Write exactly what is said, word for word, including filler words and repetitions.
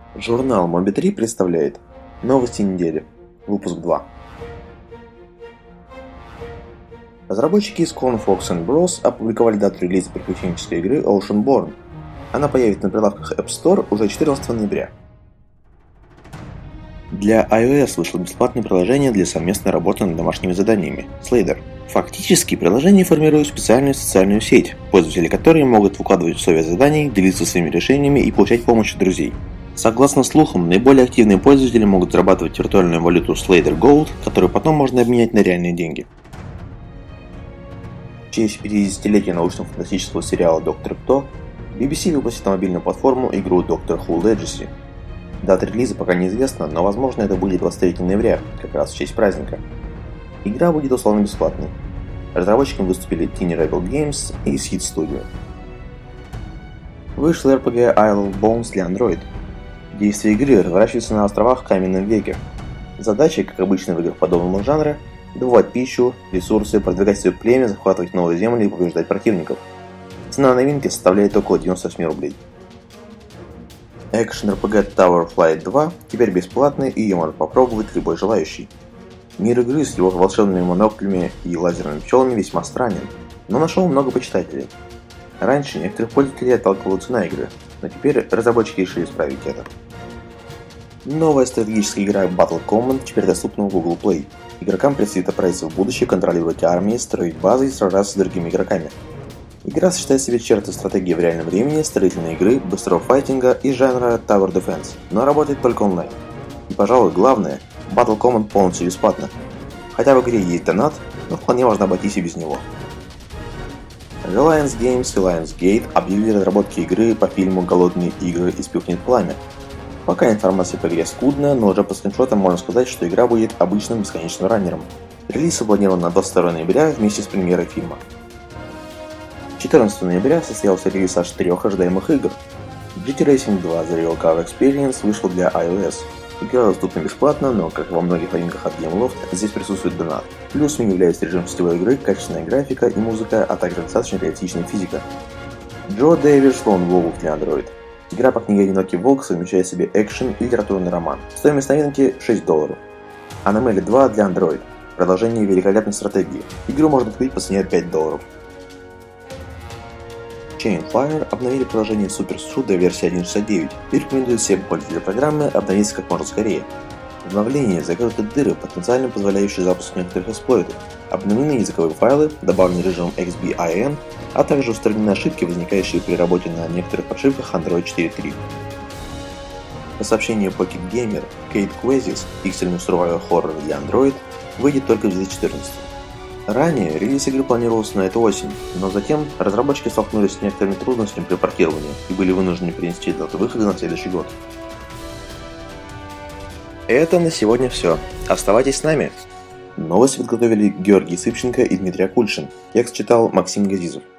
Журнал Моби три представляет новости недели, выпуск два. Разработчики из Square Fox энд Bros опубликовали дату релиза приключенческой игры Oceanborn. Она появится на прилавках App Store уже четырнадцатого ноября. Для iOS вышло бесплатное приложение для совместной работы над домашними заданиями Slider. Фактически, приложение формирует специальную социальную сеть, пользователи которой могут выкладывать условия заданий, делиться своими решениями и получать помощь от друзей. Согласно слухам, наиболее активные пользователи могут зарабатывать виртуальную валюту Slider Gold, которую потом можно обменять на реальные деньги. В честь пятидесятилетия научно-фантастического сериала «Доктор Кто» би би си выпустит на мобильную платформу игру Doctor Who Legacy. Дата релиза пока неизвестна, но возможно это будет двадцать третьего ноября, как раз в честь праздника. Игра будет условно бесплатной. Разработчиками выступили Tiny Rebel Games и Seed Studio. Вышла эр пи джи Isle of Bones для Android. Действие игры разворачивается на островах в каменном веке. Задача, как обычно в играх подобного жанра, добывать пищу, ресурсы, продвигать свое племя, захватывать новые земли и побеждать противников. Цена новинки составляет около девяносто восемь рублей. Экшен эр пи джи Tower Flight два теперь бесплатный, и ее может попробовать любой желающий. Мир игры с его волшебными моноклями и лазерными пчелами весьма странен, но нашел много почитателей. Раньше некоторых пользователей отталкивала цена игры, но теперь разработчики решили исправить это. Новая стратегическая игра Battle Command теперь доступна в Google Play. Игрокам предстоит отправиться в будущее, контролировать армии, строить базы и сражаться с другими игроками. Игра сочетает в себе черты стратегии в реальном времени, строительной игры, быстрого файтинга и жанра Tower Defense, но работает только онлайн. И, пожалуй, главное, Battle Command полностью бесплатно. Хотя в игре есть донат, но вполне можно обойтись и без него. Reliance Games и Lionsgate объявили разработки игры по фильму «Голодные игры» и «Вспыхнет пламя». Пока информация по игре скудная, но уже по скриншотам можно сказать, что игра будет обычным бесконечным раннером. Релиз запланирован на двадцать второго ноября вместе с премьерой фильма. четырнадцатого ноября состоялся релиз аж трех ожидаемых игр. джи ти Racing два The Real Car Experience вышел для iOS. Игра доступна бесплатно, но, как и во многих новинках от Gameloft, здесь присутствует донат. Плюсом является режим сетевой игры, качественная графика и музыка, а также достаточно реалистичная физика. Джо Дэвис Lone Wolf для Android. Игра по книге «Одинокий волк» совмещает в себе экшен и литературный роман. Стоимость новинки шесть долларов. Anomaly два для Android. Продолжение великолепной стратегии. Игру можно купить по цене пять долларов. Chainflyer обновили приложение Super Stru до версии один точка шестьдесят девять и рекомендуют всем пользователям программы обновиться как можно скорее. Обновление закроет дыры, потенциально позволяющие запуск некоторых эксплойтов, обновлены языковые файлы, добавлен режим икс би ай эн, а также устранены ошибки, возникающие при работе на некоторых подшивках Android четыре точка три. По сообщению Pocket Gamer, Kate Quezis, пиксельный survival horror для Android, выйдет только в две тысячи четырнадцатом. Ранее релиз игры планировался на эту осень, но затем разработчики столкнулись с некоторыми трудностями при портировании и были вынуждены перенести дату выхода на следующий год. Это на сегодня все. Оставайтесь с нами. Новости подготовили Георгий Сыпченко и Дмитрий Акульшин. Текст читал Максим Газизов.